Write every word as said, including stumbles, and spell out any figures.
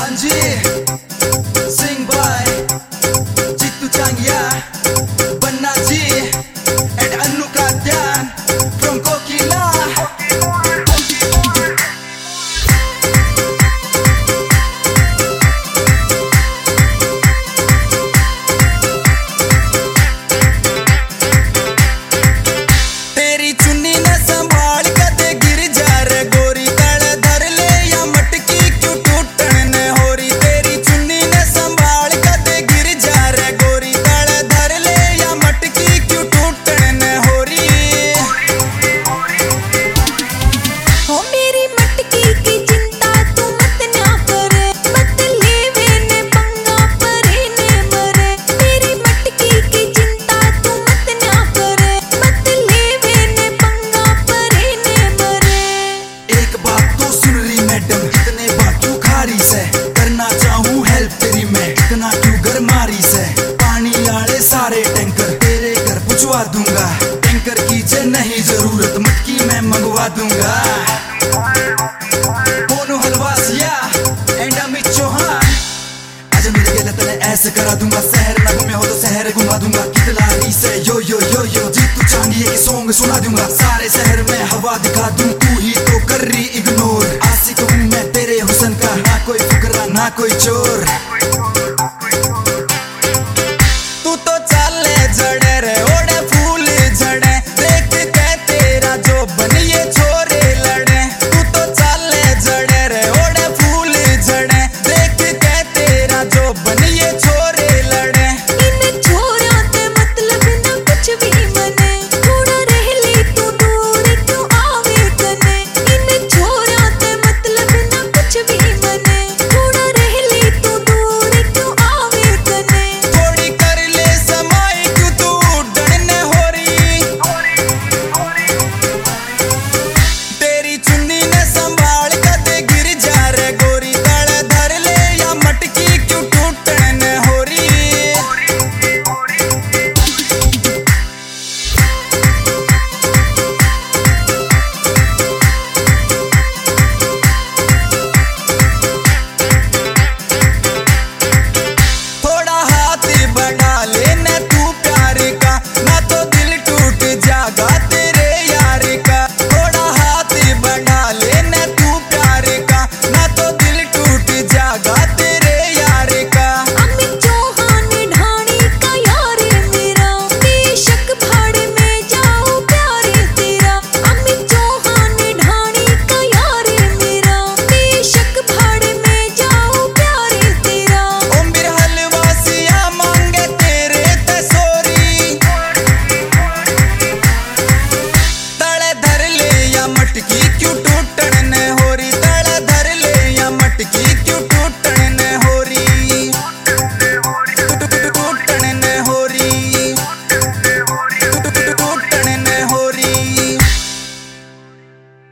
Sing by Jitu Changia, Banna Ji and Anu Kadyan from Kokila. करना चाहूँ help तेरी मैं, इतना क्यों गरमारी से। पानी आड़े सारे टैंकर तेरे घर पुछवा दूंगा, टैंकर की जे नहीं जरूरत मटकी मैं मंगवा दूंगा। बोनो हलवासिया एंड अमित चौहान, आज मेरे गेले तने ऐसे करा दूंगा, शहर ना घूमे हो तो शहर घुमा दूंगा। कितलारी से यो यो यो यो जीतू चांगिए के सॉन्ग सुना दूंगा, सारे शहर में हवा दिखा दूं, तू ही तो कर रही इग्नोर। आशिक हूँ मैं तेरे हुस्न का, ना कोई फुकरा ना कोई चोर।